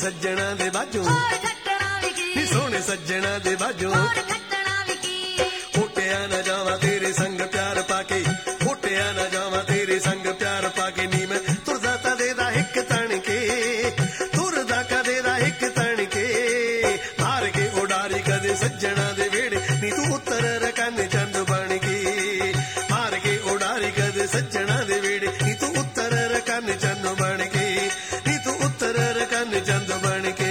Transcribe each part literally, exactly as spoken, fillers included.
सज्जना दे बाजू नी सोने सज्जना दे बाजू होटिया न जावा तेरे संग प्यार पाके होटिया न जावा तेरे संग प्यार पाके नी मैं तुरदा ता दे दा हिक तण के तुरदा का दे दा हिक तण के मार के उडारी कदे सज्जना दे वेड़े नी तू उत्तर रकन चंद बन के मार के उडारी कदे सज्जना दे वेड़े नी तू उत्तर रकन चंद बन के नी तू उत्तर रकन चंद बन के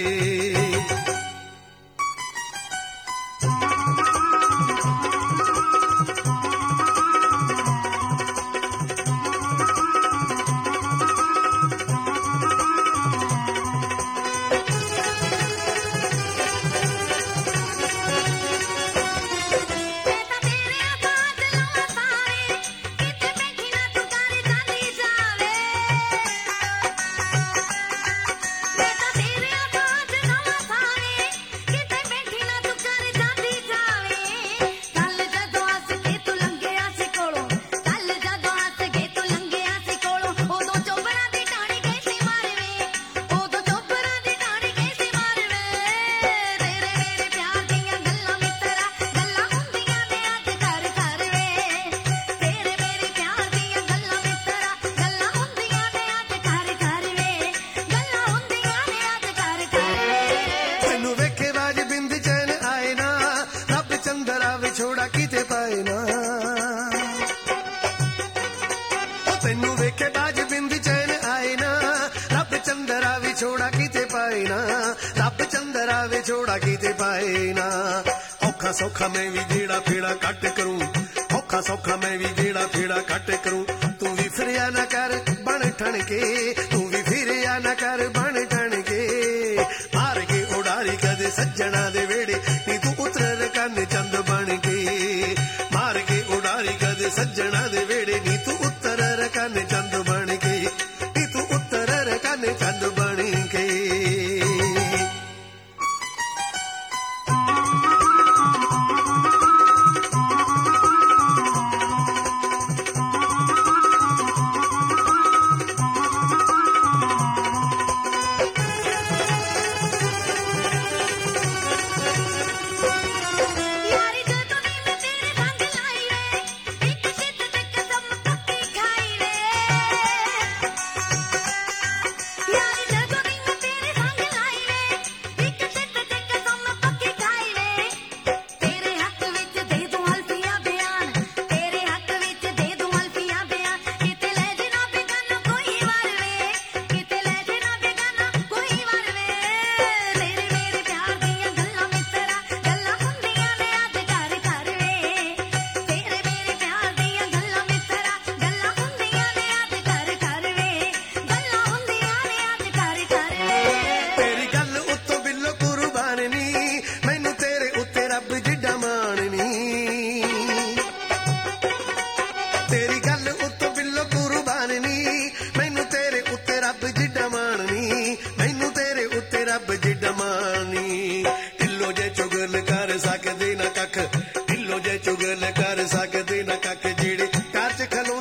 छोड़ा किते पाए ना तेनू वेखे बाज बिंद चैन आए ना रब चंदरा भी छोड़ा किते पाए ना रब चंदरा भी छोड़ा किते पाए ना औखा सौखा मैं भी गेड़ा फेड़ा कट करूं औखा सौखा मैं भी गेड़ा फेड़ा कट करूं तू भी फिरिया ना कर बन ठण के तू भी फिरिया ना कर बन ठण के मार के उडारी कदे सज्जना दे वेड़े नी तू उतर कन चंद बन के मार के उडारी कदे सज्जना दे वेड़े नी तू उत्तर रकन चंद बन के नी तू उत्तर रकन चंद बन के ढिलो जे चुगल कर सकदे ना कख जेड़े काच खलो